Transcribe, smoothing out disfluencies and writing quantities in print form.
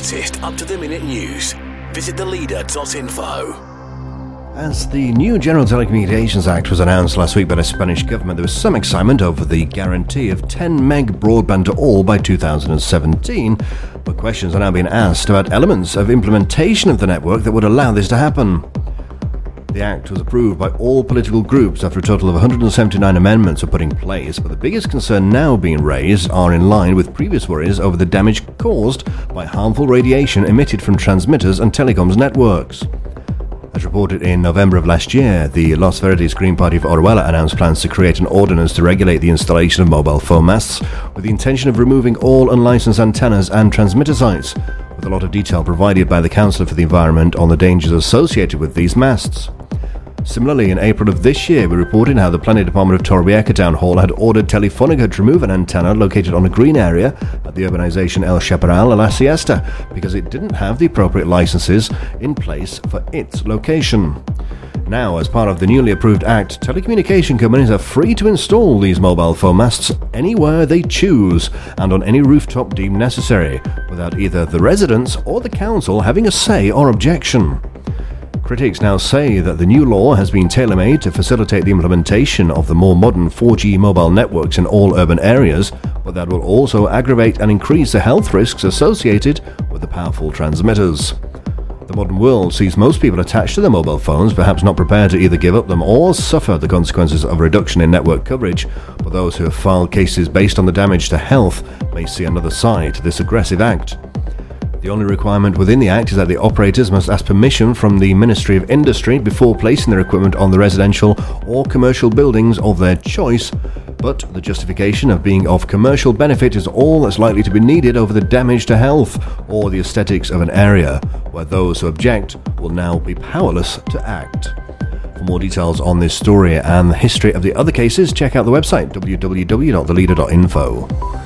latest up-to-the-minute news, visit theleader.info. As the new General Telecommunications Act was announced last week by the Spanish government, there was some excitement over the guarantee of 10 meg broadband to all by 2017, but questions are now being asked about elements of implementation of the network that would allow this to happen. The Act was approved by all political groups after a total of 179 amendments were put in place, but the biggest concern now being raised are in line with previous worries over the damage caused by harmful radiation emitted from transmitters and telecoms networks. As reported in November of last year, the Los Verdes Green Party of Orihuela announced plans to create an ordinance to regulate the installation of mobile phone masts with the intention of removing all unlicensed antennas and transmitter sites, with a lot of detail provided by the Councillor for the Environment on the dangers associated with these masts. Similarly, in April of this year, we reported how the Planning Department of Torrevieja Town Hall had ordered Telefonica to remove an antenna located on a green area at the urbanization El Chaparral La Siesta because it didn't have the appropriate licenses in place for its location. Now, as part of the newly approved Act, telecommunication companies are free to install these mobile phone masts anywhere they choose and on any rooftop deemed necessary, without either the residents or the council having a say or objection. Critics now say that the new law has been tailor-made to facilitate the implementation of the more modern 4G mobile networks in all urban areas, but that will also aggravate and increase the health risks associated with the powerful transmitters. The modern world sees most people attached to their mobile phones, perhaps not prepared to either give up them or suffer the consequences of a reduction in network coverage, but those who have filed cases based on the damage to health may see another side to this aggressive act. The only requirement within the Act is that the operators must ask permission from the Ministry of Industry before placing their equipment on the residential or commercial buildings of their choice, but the justification of being of commercial benefit is all that's likely to be needed over the damage to health or the aesthetics of an area, where those who object will now be powerless to act. For more details on this story and the history of the other cases, check out the website www.theleader.info.